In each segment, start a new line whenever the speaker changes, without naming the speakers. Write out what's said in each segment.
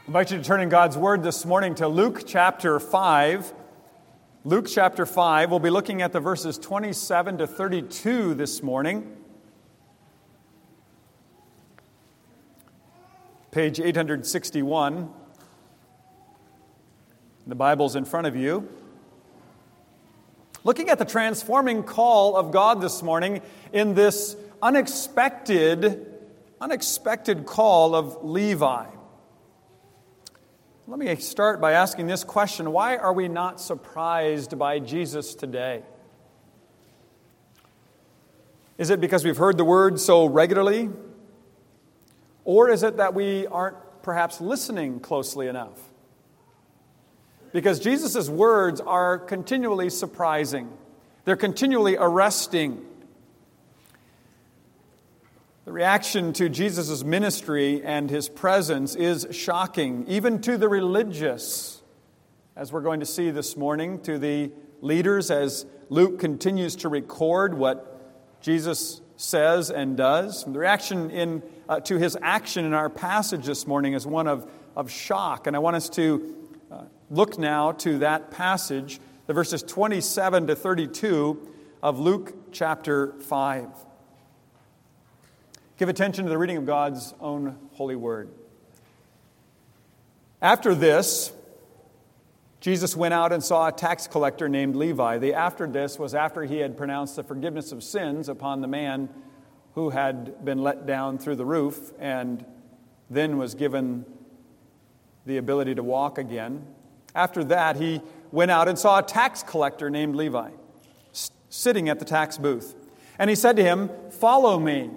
I invite you to turn in God's Word this morning to Luke chapter 5. Luke chapter 5, we'll be looking at the verses 27 to 32 this morning. Page 861. The Bible's in front of you. Looking at the transforming call of God this morning in this unexpected call of Levi. Let me start by asking this question: why are we not surprised by Jesus today? Is it because we've heard the word so regularly? Or is it that we aren't perhaps listening closely enough? Because Jesus' words are continually surprising. They're continually arresting. The reaction to Jesus' ministry and his presence is shocking, even to the religious, as we're going to see this morning, to the leaders, as Luke continues to record what Jesus says and does. The reaction to his action in our passage this morning is one of shock, and I want us to look now to that passage, the verses 27 to 32 of Luke chapter 5. Give attention to the reading of God's own holy word. After this, Jesus went out and saw a tax collector named Levi. The after this was after he had pronounced the forgiveness of sins upon the man who had been let down through the roof and then was given the ability to walk again. After that, he went out and saw a tax collector named Levi sitting at the tax booth. And he said to him, "Follow me."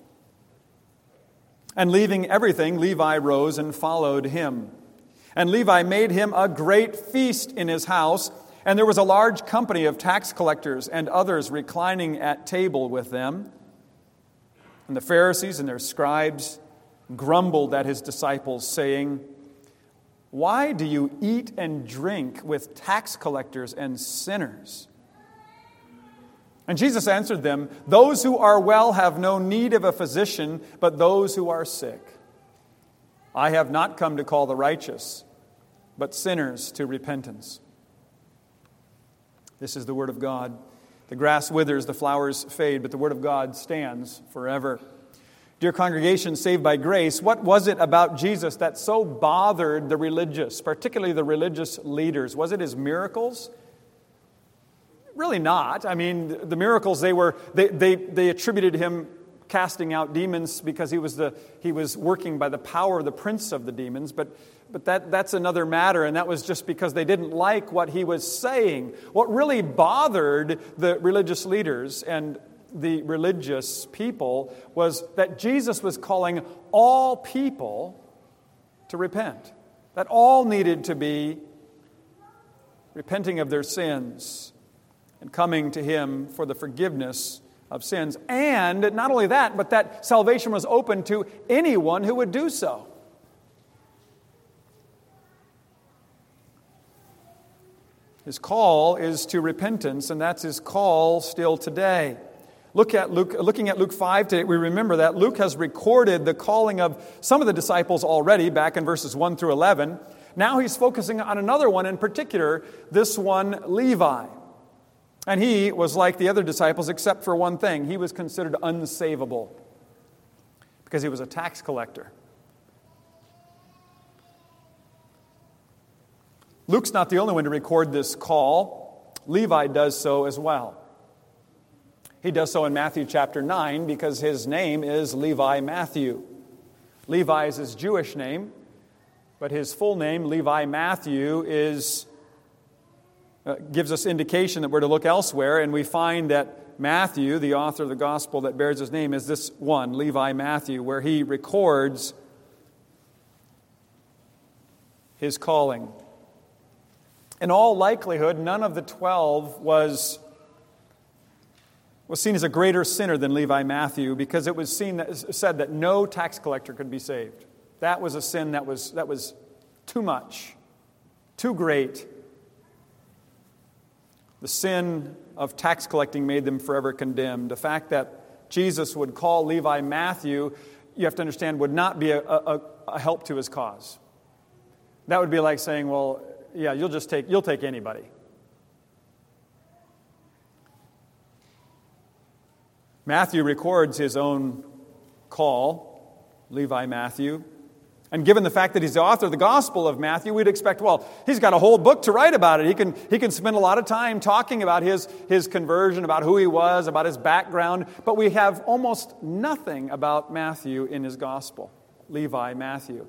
And leaving everything, Levi rose and followed him. And Levi made him a great feast in his house, and there was a large company of tax collectors and others reclining at table with them. And the Pharisees and their scribes grumbled at his disciples, saying, "Why do you eat and drink with tax collectors and sinners?" And Jesus answered them, "Those who are well have no need of a physician, but those who are sick. I have not come to call the righteous, but sinners to repentance." This is the word of God. The grass withers, the flowers fade, but the word of God stands forever. Dear congregation saved by grace, what was it about Jesus that so bothered the religious, particularly the religious leaders? Was it his miracles? Really not. I mean, the miracles, they attributed him casting out demons because he was working by the power of the prince of the demons, but that's another matter, and that was just because they didn't like what he was saying. What really bothered the religious leaders and the religious people was that Jesus was calling all people to repent, that all needed to be repenting of their sins and coming to him for the forgiveness of sins. And not only that, but that salvation was open to anyone who would do so. His call is to repentance, and that's his call still today. Looking at Luke 5 today, we remember that Luke has recorded the calling of some of the disciples already, back in verses 1 through 11. Now he's focusing on another one in particular, this one, Levi. And he was like the other disciples except for one thing. He was considered unsavable because he was a tax collector. Luke's not the only one to record this call. Levi does so as well. He does so in Matthew chapter 9 because his name is Levi Matthew. Levi is his Jewish name, but his full name, Levi Matthew, gives us indication that we're to look elsewhere, and we find that Matthew, the author of the gospel that bears his name, is this one, Levi Matthew, where he records his calling. In all likelihood, none of the 12 was seen as a greater sinner than Levi Matthew, because it was said that no tax collector could be saved. That was a sin that was too much, too great. The sin of tax collecting made them forever condemned. The fact that Jesus would call Levi Matthew, you have to understand, would not be a help to his cause. That would be like saying, well, yeah, you'll take anybody. Matthew records his own call, Levi Matthew. And given the fact that he's the author of the Gospel of Matthew, we'd expect, well, he's got a whole book to write about it. He can spend a lot of time talking about his conversion, about who he was, about his background. But we have almost nothing about Matthew in his Gospel, Levi Matthew.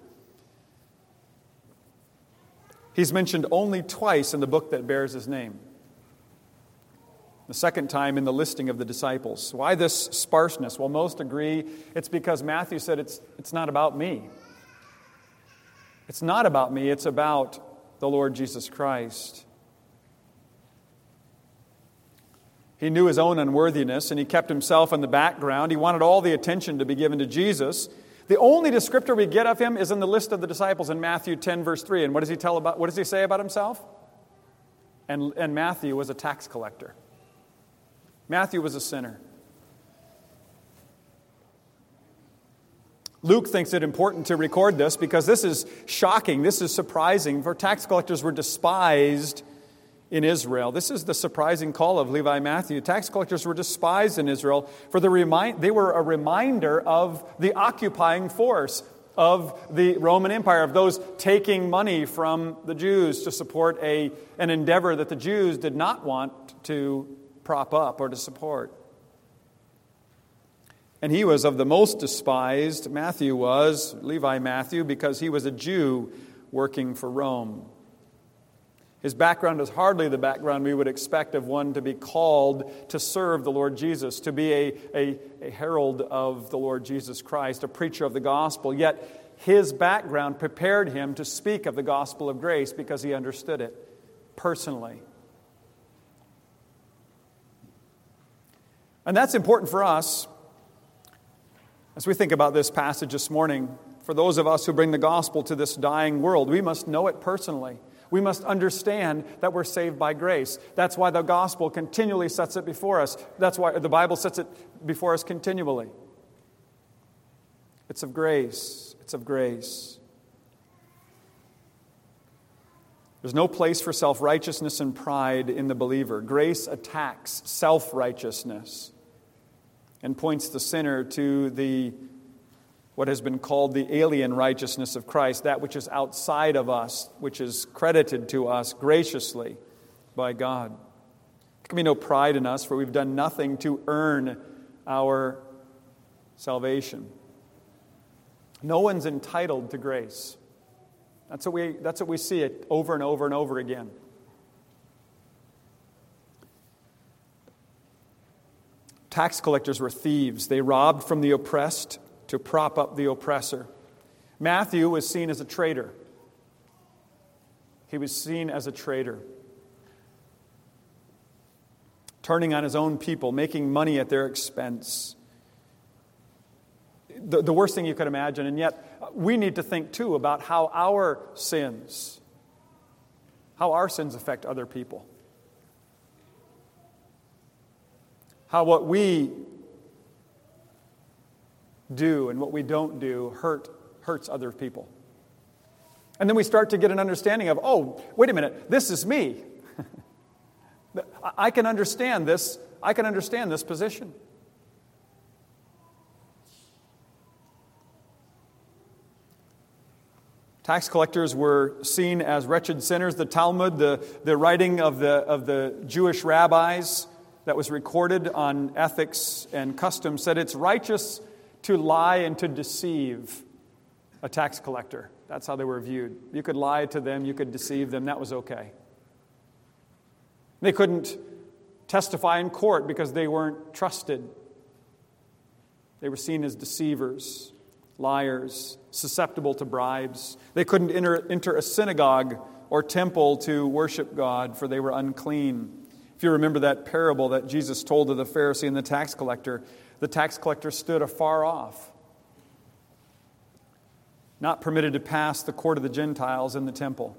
He's mentioned only twice in the book that bears his name. The second time in the listing of the disciples. Why this sparseness? Well, most agree it's because Matthew said it's not about me. It's not about me, it's about the Lord Jesus Christ. He knew his own unworthiness, and he kept himself in the background. He wanted all the attention to be given to Jesus. The only descriptor we get of him is in the list of the disciples in Matthew 10, verse 3. And what does he say about himself? And Matthew was a tax collector. Matthew was a sinner. Luke thinks it important to record this because this is shocking, this is surprising, for tax collectors were despised in Israel. This is the surprising call of Levi Matthew. Tax collectors were despised in Israel, for they were a reminder of the occupying force of the Roman Empire, of those taking money from the Jews to support an endeavor that the Jews did not want to prop up or to support. And he was of the most despised, Levi Matthew, because he was a Jew working for Rome. His background is hardly the background we would expect of one to be called to serve the Lord Jesus, to be a herald of the Lord Jesus Christ, a preacher of the gospel. Yet his background prepared him to speak of the gospel of grace because he understood it personally. And that's important for us as we think about this passage this morning. For those of us who bring the gospel to this dying world, we must know it personally. We must understand that we're saved by grace. That's why the gospel continually sets it before us. That's why the Bible sets it before us continually. It's of grace. It's of grace. There's no place for self-righteousness and pride in the believer. Grace attacks self-righteousness and points the sinner to what has been called the alien righteousness of Christ, that which is outside of us, which is credited to us graciously by God. There can be no pride in us, for we've done nothing to earn our salvation. No one's entitled to grace. That's what we see it over and over and over again. Tax collectors were thieves. They robbed from the oppressed to prop up the oppressor. Matthew was seen as a traitor. He was seen as a traitor. Turning on his own people, making money at their expense. The worst thing you could imagine, and yet we need to think too about how our sins affect other people. How what we do and what we don't do hurts other people. And then we start to get an understanding of, oh, wait a minute, this is me. I can understand this. I can understand this position. Tax collectors were seen as wretched sinners. The Talmud, the writing of the Jewish rabbis that was recorded on ethics and custom, said it's righteous to lie and to deceive a tax collector. That's how they were viewed. You could lie to them, you could deceive them, that was okay. They couldn't testify in court because they weren't trusted. They were seen as deceivers, liars, susceptible to bribes. They couldn't enter a synagogue or temple to worship God, for they were unclean. If you remember that parable that Jesus told to the Pharisee and the tax collector stood afar off, not permitted to pass the court of the Gentiles in the temple.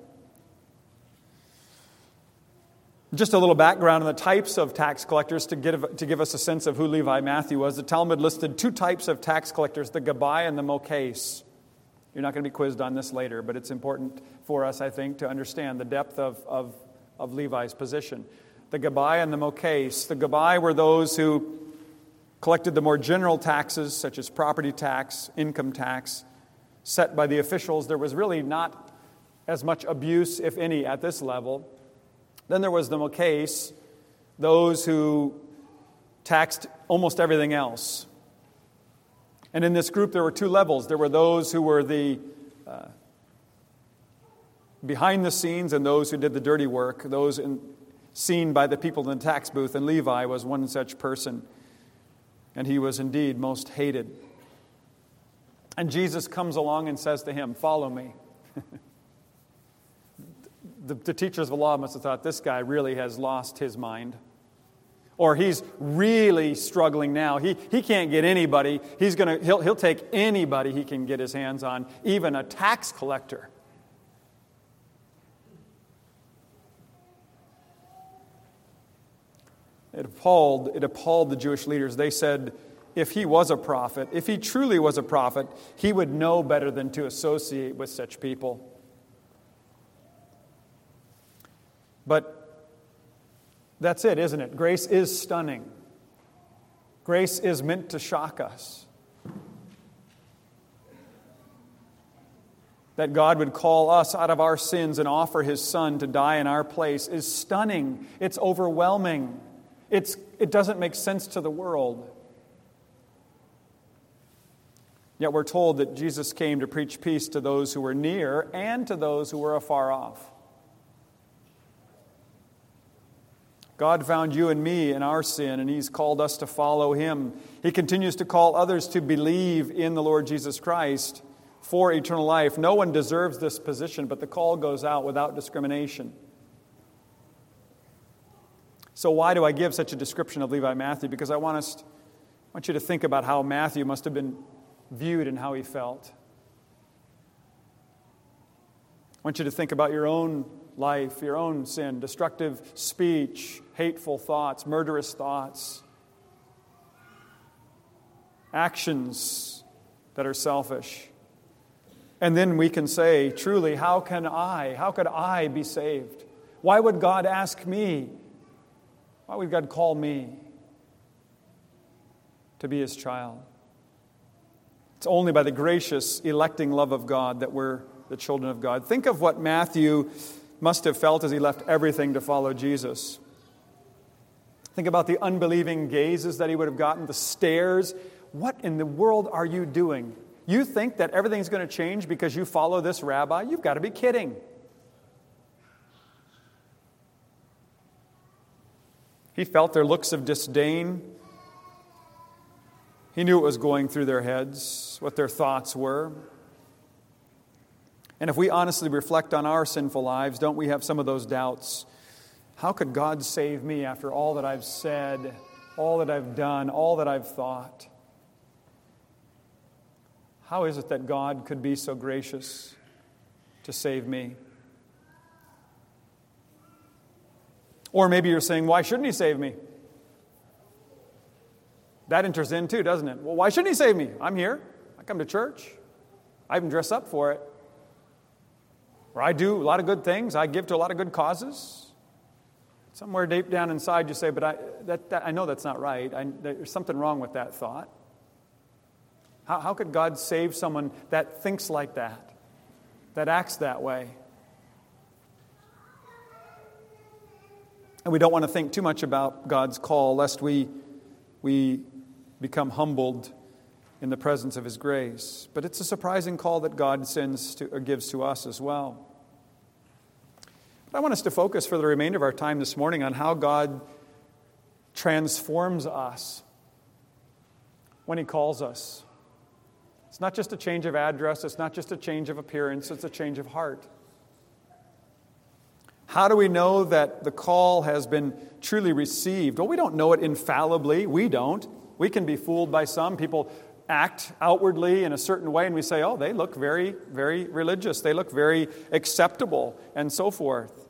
Just a little background on the types of tax collectors to give us a sense of who Levi Matthew was. The Talmud listed two types of tax collectors, the Gabai and the Mokais. You're not going to be quizzed on this later, but it's important for us, I think, to understand the depth of Levi's position. The Gabai and the Mokais. The Gabai were those who collected the more general taxes, such as property tax, income tax, set by the officials. There was really not as much abuse, if any, at this level. Then there was the Mokais, those who taxed almost everything else. And in this group, there were two levels. There were those who were the behind the scenes and those who did the dirty work, those seen by the people in the tax booth. And Levi was one such person. And he was indeed most hated. And Jesus comes along and says to him, "Follow me." The teachers of the law must have thought, this guy really has lost his mind. Or he's really struggling now. He can't get anybody. He'll take anybody he can get his hands on, even a tax collector. It appalled the Jewish leaders. They said, if he was a prophet, if he truly was a prophet, he would know better than to associate with such people. But that's it, isn't it? Grace is stunning. Grace is meant to shock us. That God would call us out of our sins and offer His Son to die in our place is stunning. It's overwhelming. It doesn't make sense to the world. Yet we're told that Jesus came to preach peace to those who were near and to those who were afar off. God found you and me in our sin, and He's called us to follow Him. He continues to call others to believe in the Lord Jesus Christ for eternal life. No one deserves this position, but the call goes out without discrimination. So why do I give such a description of Levi Matthew? Because I want you to think about how Matthew must have been viewed and how he felt. I want you to think about your own life, your own sin, destructive speech, hateful thoughts, murderous thoughts, actions that are selfish. And then we can say, truly, how could I be saved? Why would God ask me? Why would God call me to be His child? It's only by the gracious, electing love of God that we're the children of God. Think of what Matthew must have felt as he left everything to follow Jesus. Think about the unbelieving gazes that he would have gotten, the stares. What in the world are you doing? You think that everything's going to change because you follow this rabbi? You've got to be kidding. He felt their looks of disdain. He knew what was going through their heads, what their thoughts were. And if we honestly reflect on our sinful lives, don't we have some of those doubts? How could God save me after all that I've said, all that I've done, all that I've thought? How is it that God could be so gracious to save me? Or maybe you're saying, why shouldn't He save me? That enters in too, doesn't it? Well, why shouldn't He save me? I'm here. I come to church. I even dress up for it. Or I do a lot of good things. I give to a lot of good causes. Somewhere deep down inside you say, but I know that's not right. There's something wrong with that thought. How could God save someone that thinks like that acts that way? And we don't want to think too much about God's call, lest we become humbled in the presence of His grace. But it's a surprising call that God gives to us as well. But I want us to focus for the remainder of our time this morning on how God transforms us when He calls us. It's not just a change of address, it's not just a change of appearance, it's a change of heart. How do we know that the call has been truly received? Well, we don't know it infallibly. We don't. We can be fooled by some. People act outwardly in a certain way, and we say, oh, they look very, very religious. They look very acceptable, and so forth.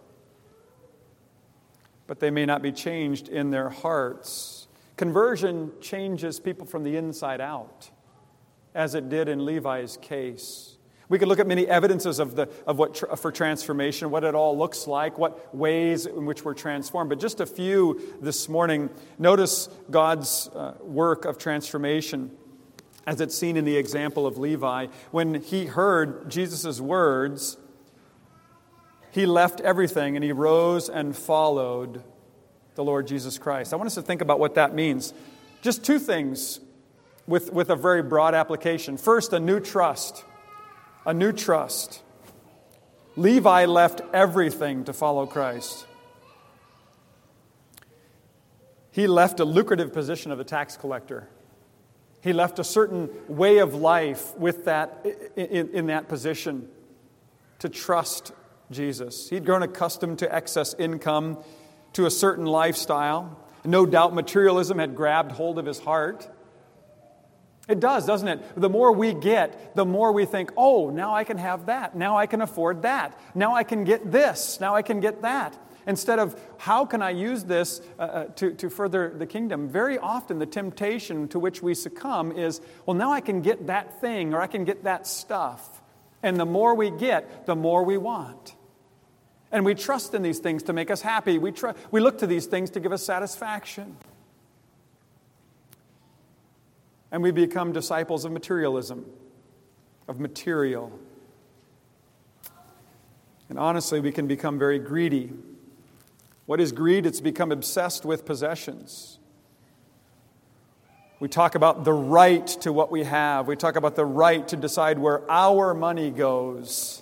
But they may not be changed in their hearts. Conversion changes people from the inside out, as it did in Levi's case. We could look at many evidences for transformation, what it all looks like, what ways in which we're transformed. But just a few this morning. Notice God's work of transformation as it's seen in the example of Levi. When he heard Jesus' words, he left everything and he rose and followed the Lord Jesus Christ. I want us to think about what that means. Just two things with a very broad application. First, a new trust. A new trust. Levi left everything to follow Christ. He left a lucrative position of a tax collector. He left a certain way of life with that in that position to trust Jesus. He'd grown accustomed to excess income, to a certain lifestyle. No doubt materialism had grabbed hold of his heart. It does, doesn't it? The more we get, the more we think, oh, now I can have that. Now I can afford that. Now I can get this. Now I can get that. Instead of, how can I use this to further the kingdom? Very often the temptation to which we succumb is, well, now I can get that thing or I can get that stuff. And the more we get, the more we want. And we trust in these things to make us happy. We look to these things to give us satisfaction. And we become disciples of materialism, of material. And honestly, we can become very greedy. What is greed? It's become obsessed with possessions. We talk about the right to what we have. We talk about the right to decide where our money goes.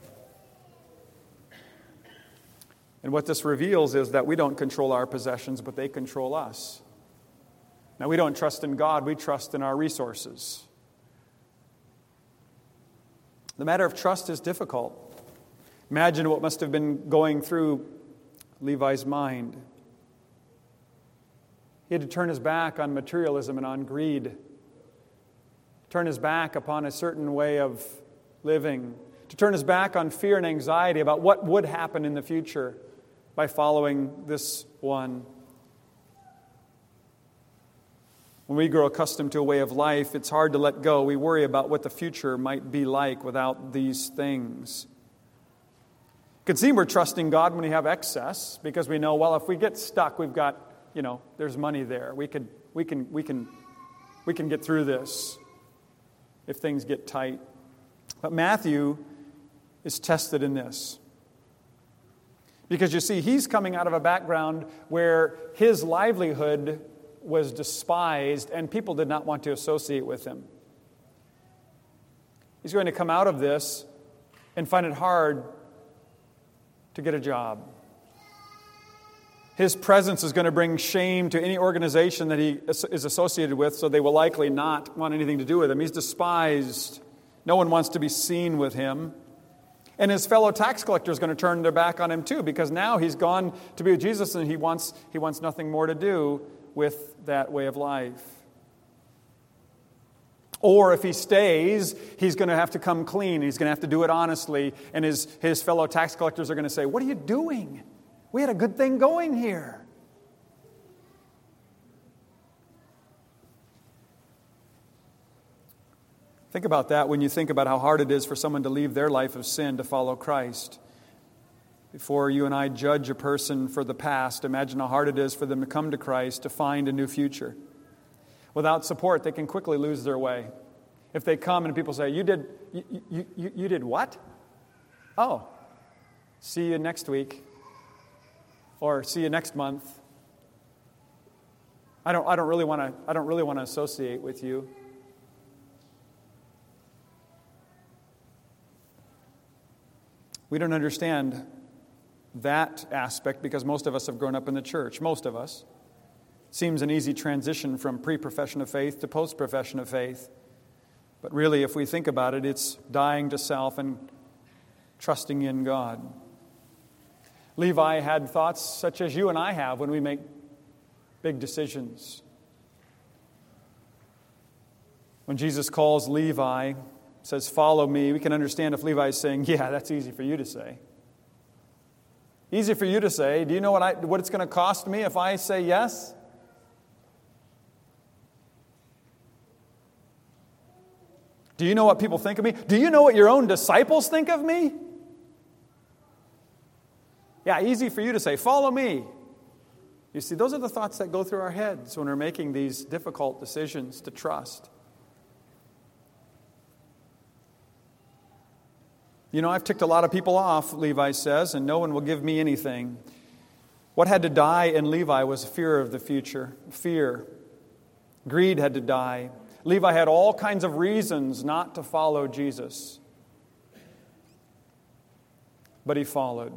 And what this reveals is that we don't control our possessions, but they control us. Now, we don't trust in God, we trust in our resources. The matter of trust is difficult. Imagine what must have been going through Levi's mind. He had to turn his back on materialism and on greed, turn his back upon a certain way of living, to turn his back on fear and anxiety about what would happen in the future by following this one. When we grow accustomed to a way of life, it's hard to let go. We worry about what the future might be like without these things. It can seem we're trusting God when we have excess, because we know, well, if we get stuck, we've got, there's money there. We can get through this if things get tight. But Matthew is tested in this. Because you see, he's coming out of a background where his livelihood was despised and people did not want to associate with him. He's going to come out of this and find it hard to get a job. His presence is going to bring shame to any organization that he is associated with, so they will likely not want anything to do with him. He's despised. No one wants to be seen with him. And his fellow tax collectors are going to turn their back on him too, because now he's gone to be with Jesus and he wants nothing more to do with that way of life. Or if he stays, he's going to have to come clean. He's going to have to do it honestly. And his fellow tax collectors are going to say, "What are you doing? We had a good thing going here." Think about that when you think about how hard it is for someone to leave their life of sin to follow Christ. Before you and I judge a person for the past, imagine how hard it is for them to come to Christ to find a new future. Without support, they can quickly lose their way. If they come and people say, you did what? Oh, see you next week. Or see you next month. I don't really want to associate with you. We don't understand that aspect because most of us have grown up in the church. Most of us. It seems an easy transition from pre-profession of faith to post-profession of faith. But really, if we think about it, it's dying to self and trusting in God. Levi had thoughts such as you and I have when we make big decisions. When Jesus calls Levi, says, "Follow me," we can understand if Levi is saying, "Yeah, that's easy for you to say." Easy for you to say. Do you know what it's going to cost me if I say yes? Do you know what people think of me? Do you know what your own disciples think of me? Yeah, easy for you to say, follow me. You see, those are the thoughts that go through our heads when we're making these difficult decisions to trust. You know, I've ticked a lot of people off, Levi says, and no one will give me anything. What had to die in Levi was fear of the future. Fear. Greed had to die. Levi had all kinds of reasons not to follow Jesus. But he followed.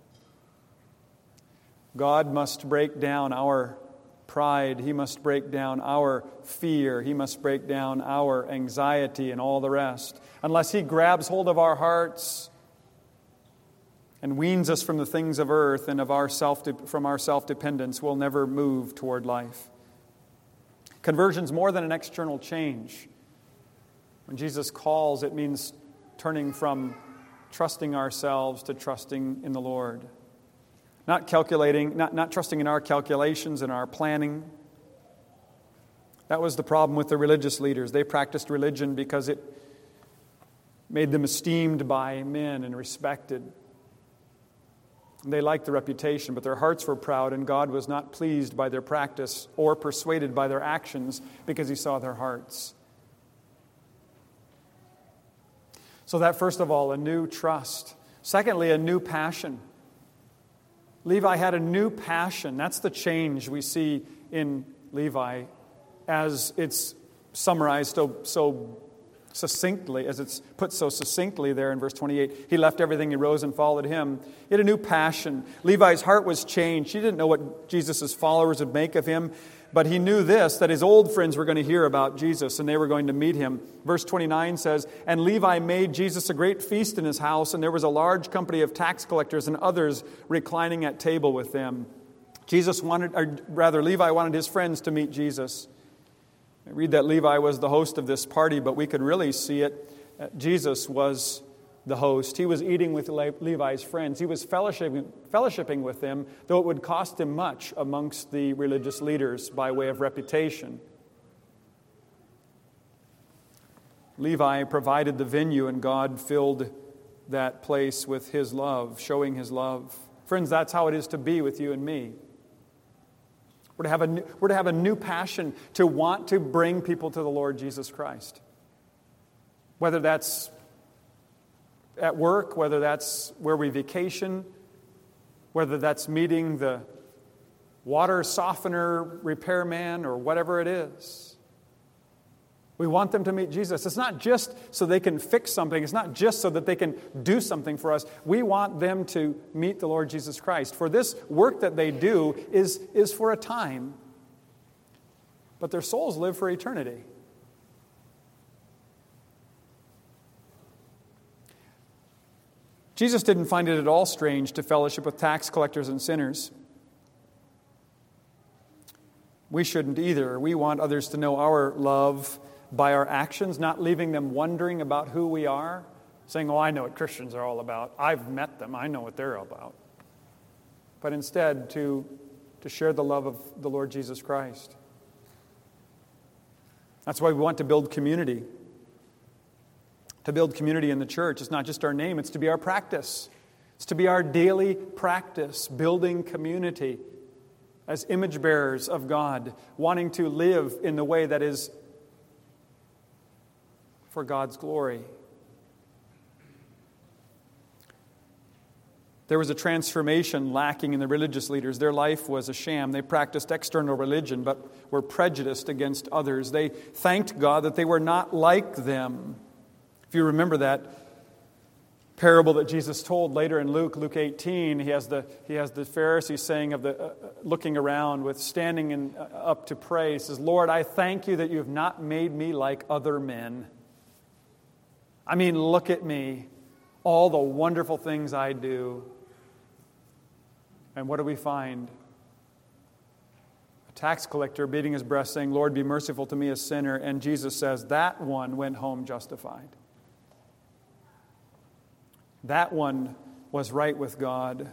God must break down our pride. He must break down our fear. He must break down our anxiety and all the rest. Unless He grabs hold of our hearts and weans us from the things of earth and from our self-dependence, we'll never move toward life. Conversion's more than an external change. When Jesus calls, it means turning from trusting ourselves to trusting in the Lord. Not trusting in our calculations and our planning. That was the problem with the religious leaders. They practiced religion because it made them esteemed by men and respected. They liked the reputation, but their hearts were proud, and God was not pleased by their practice or persuaded by their actions because He saw their hearts. So that, first of all, a new trust. Secondly, a new passion. Levi had a new passion. That's the change we see in Levi as it's summarized so succinctly, as it's put so succinctly there in verse 28. He left everything, he rose and followed Him. He had a new passion. Levi's heart was changed. He didn't know what Jesus' followers would make of him, but he knew this, that his old friends were going to hear about Jesus and they were going to meet Him. Verse 29 says, "And Levi made Jesus a great feast in his house, and there was a large company of tax collectors and others reclining at table with them." Levi wanted his friends to meet Jesus. I read that Levi was the host of this party, but we could really see it. Jesus was the host. He was eating with Levi's friends. He was fellowshipping with them, though it would cost him much amongst the religious leaders by way of reputation. Levi provided the venue, and God filled that place with His love, showing His love. Friends, that's how it is to be with you and me. We're to have a new passion to want to bring people to the Lord Jesus Christ. Whether that's at work, whether that's where we vacation, whether that's meeting the water softener repairman or whatever it is. We want them to meet Jesus. It's not just so they can fix something. It's not just so that they can do something for us. We want them to meet the Lord Jesus Christ. For this work that they do is for a time, but their souls live for eternity. Jesus didn't find it at all strange to fellowship with tax collectors and sinners. We shouldn't either. We want others to know our love by our actions, not leaving them wondering about who we are, saying, "Oh, I know what Christians are all about. I've met them. I know what they're all about." But instead, to share the love of the Lord Jesus Christ. That's why we want to build community. To build community in the church, it's not just our name, it's to be our practice. It's to be our daily practice, building community as image bearers of God, wanting to live in the way that is for God's glory. There was a transformation lacking in the religious leaders. Their life was a sham. They practiced external religion, but were prejudiced against others. They thanked God that they were not like them. If you remember that parable that Jesus told later in Luke 18, he has the Pharisee saying of the looking around with standing up to pray. He says, "Lord, I thank you that you have not made me like other men. I mean, look at me, all the wonderful things I do." And what do we find? A tax collector beating his breast saying, "Lord, be merciful to me, a sinner." And Jesus says, that one went home justified. That one was right with God.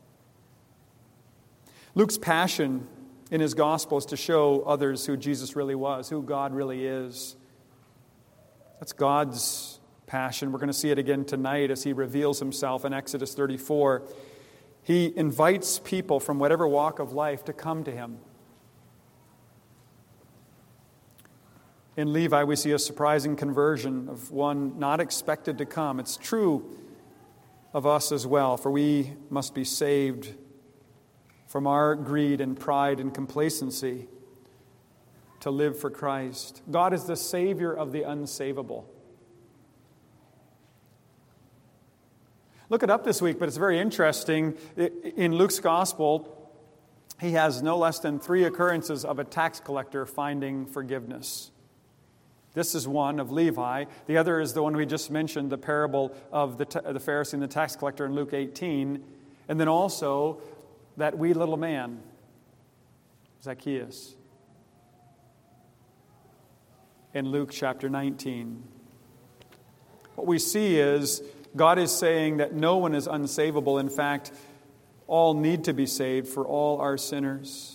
Luke's passion in his gospel is to show others who Jesus really was, who God really is. That's God's passion. We're going to see it again tonight as he reveals himself in Exodus 34. He invites people from whatever walk of life to come to him. In Levi, we see a surprising conversion of one not expected to come. It's true of us as well, for we must be saved from our greed and pride and complacency to live for Christ. God is the Savior of the unsavable. Look it up this week, but it's very interesting. In Luke's Gospel, he has no less than 3 occurrences of a tax collector finding forgiveness. This is one of Levi. The other is the one we just mentioned, the parable of the Pharisee and the tax collector in Luke 18. And then also that wee little man, Zacchaeus, in Luke chapter 19. What we see is God is saying that no one is unsavable. In fact, all need to be saved, for all are sinners.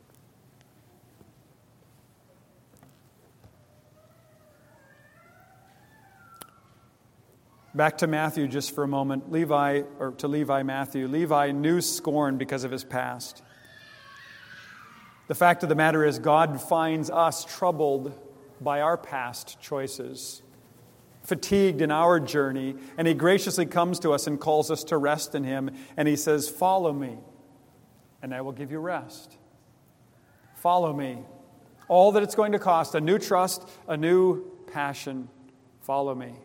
Back to Matthew just for a moment. Levi Matthew. Levi knew scorn because of his past. The fact of the matter is, God finds us troubled by our past choices, fatigued in our journey, and he graciously comes to us and calls us to rest in him, and he says, "Follow me, and I will give you rest." Follow me. All that it's going to cost, a new trust, a new passion. Follow me.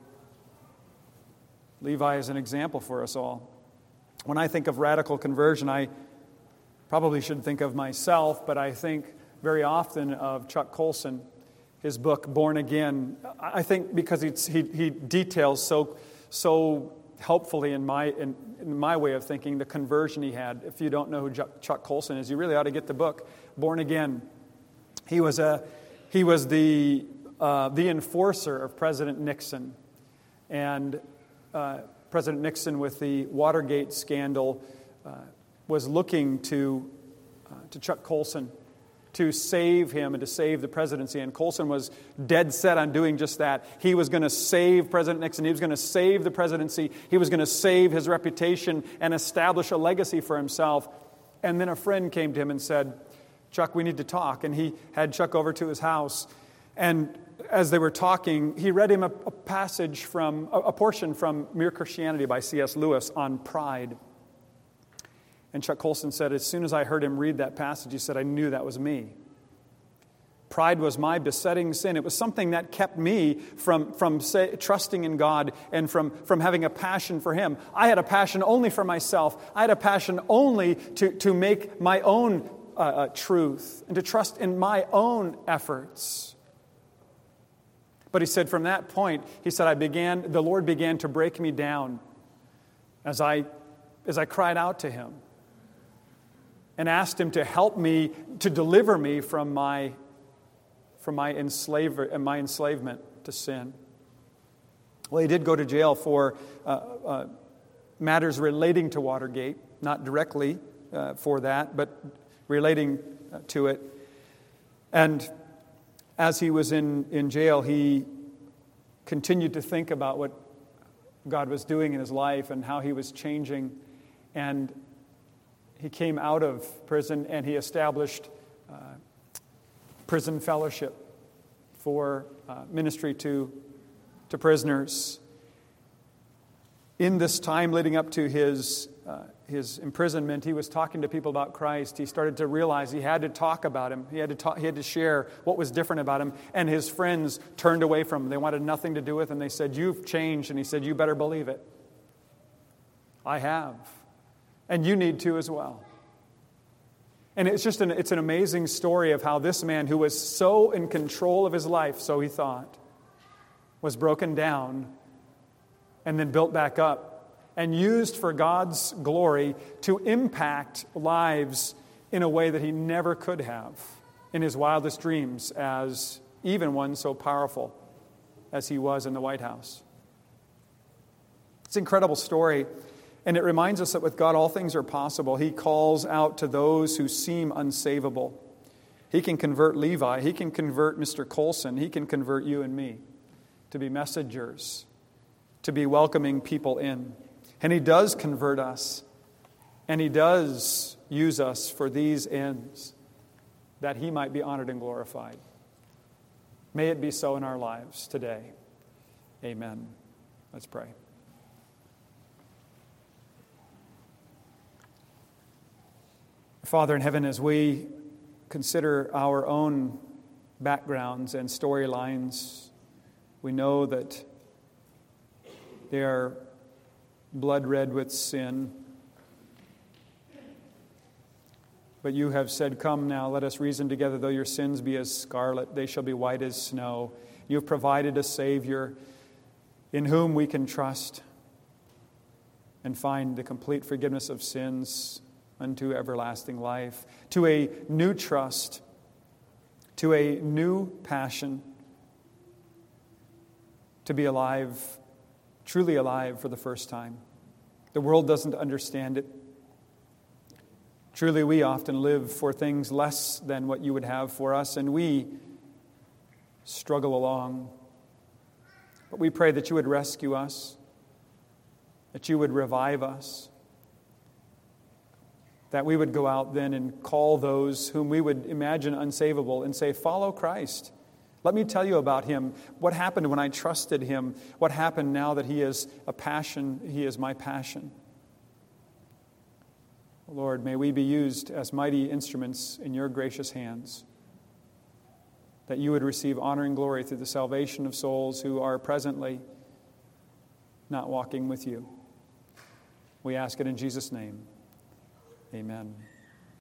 Levi is an example for us all. When I think of radical conversion, I probably should think of myself, but I think very often of Chuck Colson, his book, Born Again. I think because he details so helpfully in my way of thinking the conversion he had. If you don't know who Chuck Colson is, you really ought to get the book, Born Again. He was the enforcer of President Nixon, and President Nixon, with the Watergate scandal, was looking to Chuck Colson to save him and to save the presidency. And Colson was dead set on doing just that. He was going to save President Nixon. He was going to save the presidency. He was going to save his reputation and establish a legacy for himself. And then a friend came to him and said, "Chuck, we need to talk." And he had Chuck over to his house. And as they were talking, he read him a portion from Mere Christianity by C.S. Lewis on pride. And Chuck Colson said, as soon as I heard him read that passage, he said, I knew that was me. Pride was my besetting sin. It was something that kept me from trusting in God and from having a passion for Him. I had a passion only for myself. I had a passion only to make my own truth and to trust in my own efforts. But he said, from that point, he said, the Lord began to break me down as I cried out to Him and asked Him to help me, to deliver me from my enslavement to sin. Well, he did go to jail for matters relating to Watergate, not directly for that, but relating to it. And as he was in jail, he continued to think about what God was doing in his life and how He was changing. And he came out of prison and he established prison fellowship for ministry to prisoners. In this time leading up to his imprisonment, he was talking to people about Christ. He started to realize he had to talk about Him. He had to share what was different about Him. And his friends turned away from him. They wanted nothing to do with him. They said, "You've changed." And he said, "You better believe it. I have. And you need to as well." And it's an amazing story of how this man, who was so in control of his life, so he thought, was broken down and then built back up and used for God's glory to impact lives in a way that he never could have in his wildest dreams, as even one so powerful as he was in the White House. It's an incredible story, and it reminds us that with God all things are possible. He calls out to those who seem unsavable. He can convert Levi. He can convert Mr. Colson. He can convert you and me. to be messengers, to be welcoming people in. And He does convert us, and He does use us for these ends, that He might be honored and glorified. May it be so in our lives today. Amen. Let's pray. Father in heaven, as we consider our own backgrounds and storylines, we know that they are blood red with sin. But you have said, "Come now, let us reason together. Though your sins be as scarlet, they shall be white as snow." You have provided a Savior in whom we can trust and find the complete forgiveness of sins unto everlasting life, to a new trust, to a new passion, to be alive, truly alive for the first time. The world doesn't understand it. Truly, we often live for things less than what you would have for us, and we struggle along. But we pray that you would rescue us, that you would revive us, that we would go out then and call those whom we would imagine unsavable and say, "Follow Christ. Let me tell you about Him. What happened when I trusted Him? What happened now that He is a passion? He is my passion." Lord, may we be used as mighty instruments in your gracious hands, that you would receive honor and glory through the salvation of souls who are presently not walking with you. We ask it in Jesus' name. Amen.